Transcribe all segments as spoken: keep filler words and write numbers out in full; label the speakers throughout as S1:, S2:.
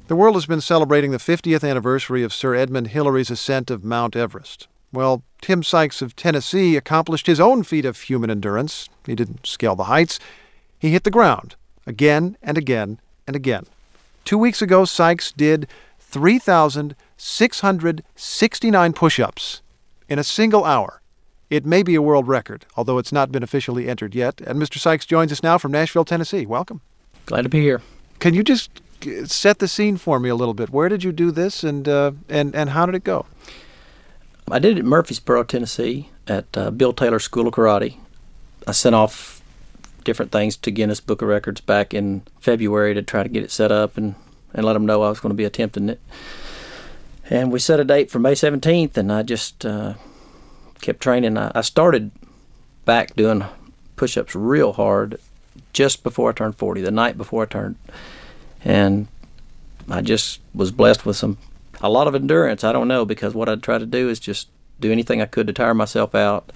S1: The world has been celebrating the fiftieth anniversary of Sir Edmund Hillary's ascent of Mount Everest. Well, Tim Sykes of Tennessee accomplished his own feat of human endurance. He didn't scale the heights. He hit the ground again and again and again. Two weeks ago, Sykes did three thousand six hundred sixty-nine push-ups in a single hour. It may be a world record, although it's not been officially entered yet. And Mister Sykes joins us now from Nashville, Tennessee. Welcome.
S2: Glad to be here.
S1: Can you just set the scene for me a little bit? Where did you do this, and uh, and and how did it go?
S2: I did it at Murfreesboro, Tennessee, at uh, Bill Taylor School of Karate. I sent off different things to Guinness Book of Records back in February to try to get it set up and, and let them know I was going to be attempting it. And we set a date for May seventeenth, and I just uh, kept training. I, I started back doing push-ups real hard just before I turned forty, the night before I turned. And I just was blessed with some a lot of endurance. I don't know, because what I'd try to do is just do anything I could to tire myself out.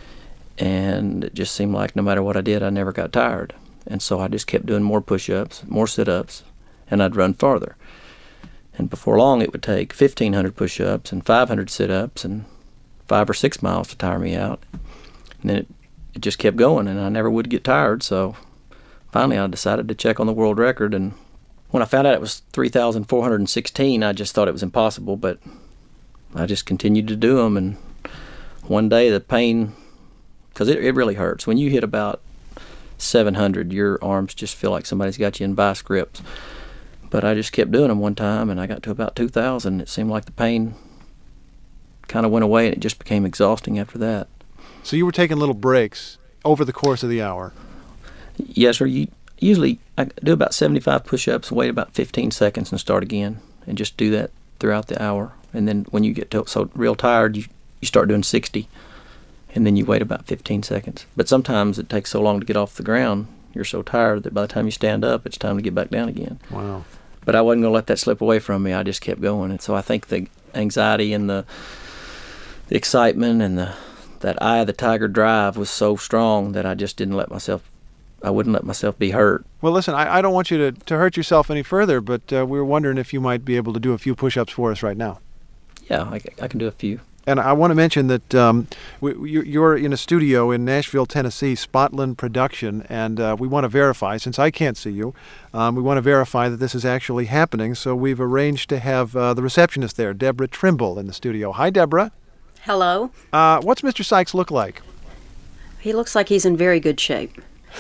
S2: And it just seemed like no matter what I did, I never got tired. And so I just kept doing more push-ups, more sit-ups, and I'd run farther. And before long, it would take fifteen hundred push-ups and five hundred sit-ups and five or six miles to tire me out. And then it, it just kept going, and I never would get tired. So finally, I decided to check on the world record. And when I found out it was three thousand four hundred sixteen, I just thought it was impossible. But I just continued to do them. And one day, the pain, because it, it really hurts. When you hit about seven hundred, your arms just feel like somebody's got you in vice grips. But I just kept doing them one time, and I got to about two thousand. It seemed like the pain kind of went away, and it just became exhausting after that.
S1: So you were taking little breaks over the course of the hour?
S2: Yes, sir. You, usually I do about seventy-five push-ups, wait about fifteen seconds, and start again, and just do that throughout the hour. And then when you get to, so real tired, you, you start doing sixty, and then you wait about fifteen seconds. But sometimes it takes so long to get off the ground, you're so tired that by the time you stand up, it's time to get back down again.
S1: Wow.
S2: But I wasn't going to let that slip away from me. I just kept going. And so I think the anxiety and the, the excitement and the that eye of the tiger drive was so strong that I just didn't let myself, I wouldn't let myself be hurt.
S1: Well, listen, I, I don't want you to, to hurt yourself any further, but uh, we were wondering if you might be able to do a few push-ups for us right now.
S2: Yeah, I, I can do a few.
S1: And I want to mention that um, we, you're in a studio in Nashville, Tennessee, Spotland Production, and uh, we want to verify, since I can't see you, um, we want to verify that this is actually happening. So we've arranged to have uh, the receptionist there, Deborah Trimble, in the studio. Hi, Deborah.
S3: Hello.
S1: Uh, what's Mister Sykes look like?
S3: He looks like he's in very good shape.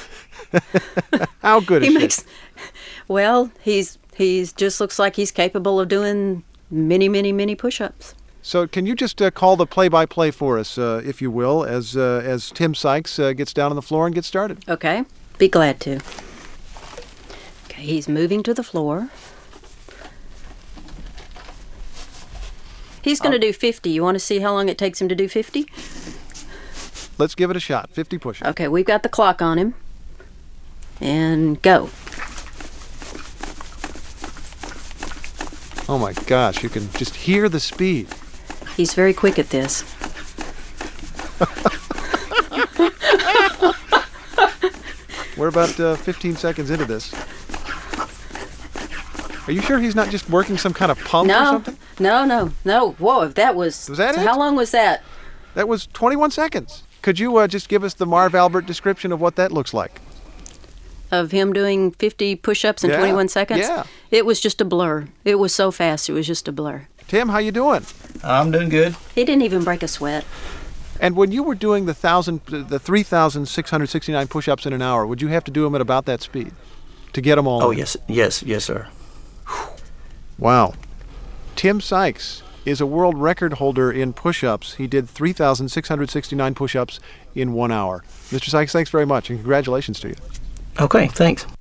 S1: How good is
S3: he
S1: shape?
S3: makes? Well, he's he's just looks like he's capable of doing many, many, many push-ups.
S1: So can you just uh, call the play-by-play for us, uh, if you will, as uh, as Tim Sykes uh, gets down on the floor and gets started?
S3: Okay, be glad to. Okay, he's moving to the floor. He's going to do fifty. You want to see how long it takes him to do fifty?
S1: Let's give it a shot. fifty push-ups.
S3: Okay, we've got the clock on him. And go.
S1: Oh my gosh, you can just hear the speed.
S3: He's very quick at this.
S1: We're about uh, fifteen seconds into this. Are you sure he's not just working some kind of pump
S3: no,
S1: or something?
S3: No, no, no. Whoa, that was...
S1: Was that
S3: so
S1: it?
S3: How long was that?
S1: That was twenty-one seconds. Could you uh, just give us the Marv Albert description of what that looks like?
S3: Of him doing fifty push-ups in
S1: yeah,
S3: twenty-one seconds?
S1: Yeah.
S3: It was just a blur. It was so fast, it was just a blur.
S1: Tim, how you doing?
S2: I'm doing good.
S3: He didn't even break a sweat.
S1: And when you were doing the thousand, the three thousand six hundred sixty-nine push-ups in an hour, would you have to do them at about that speed to get them all?
S2: Oh,
S1: in?
S2: yes, yes, yes, sir.
S1: Wow. Tim Sykes is a world record holder in push-ups. He did three thousand six hundred sixty-nine push-ups in one hour. Mister Sykes, thanks very much, and congratulations to you.
S2: Okay, thanks.